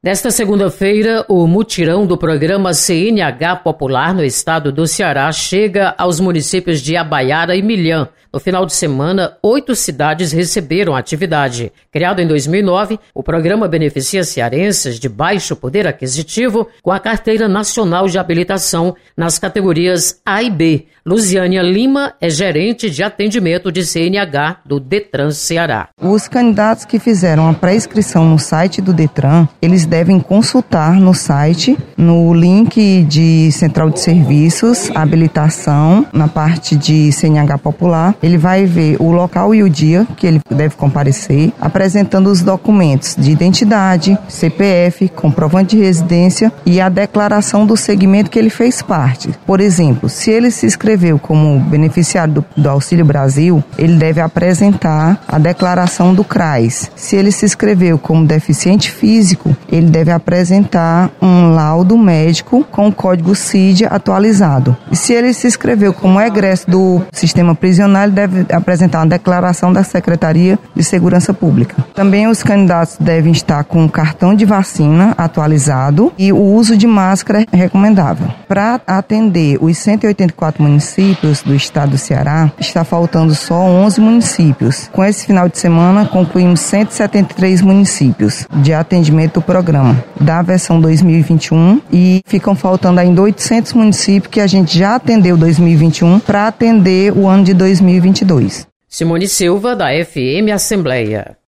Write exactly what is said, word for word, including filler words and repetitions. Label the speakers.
Speaker 1: Nesta segunda-feira, o mutirão do programa C N H Popular no estado do Ceará chega aos municípios de Abaiara e Milhã. No final de semana, oito cidades receberam a atividade. Criado em dois mil e nove, o programa beneficia cearenses de baixo poder aquisitivo com a Carteira Nacional de Habilitação nas categorias A e B. Luziânia Lima é gerente de atendimento de C N H do Detran Ceará.
Speaker 2: Os candidatos que fizeram a pré-inscrição no site do Detran, eles devem consultar no site, no link de Central de Serviços, habilitação, na parte de C N H Popular. Ele vai ver o local e o dia que ele deve comparecer, apresentando os documentos de identidade, C P F, comprovante de residência e a declaração do segmento que ele fez parte. Por exemplo, se ele se inscreveu como beneficiário do, do Auxílio Brasil, ele deve apresentar a declaração do C R A S. Se ele se inscreveu como deficiente físico, ele deve apresentar um laudo médico com o código C I D atualizado. E se ele se inscreveu como egresso do sistema prisional, ele deve apresentar uma declaração da Secretaria de Segurança Pública. Também os candidatos devem estar com o cartão de vacina atualizado e o uso de máscara é recomendável. Para atender os cento e oitenta e quatro municípios do estado do Ceará, está faltando só onze municípios. Com esse final de semana, concluímos cento e setenta e três municípios de atendimento do programa da versão dois mil e vinte e um e ficam faltando ainda oitocentos municípios que a gente já atendeu dois mil e vinte e um para atender o ano de dois mil e vinte e dois.
Speaker 1: Simone Silva, da F M Assembleia.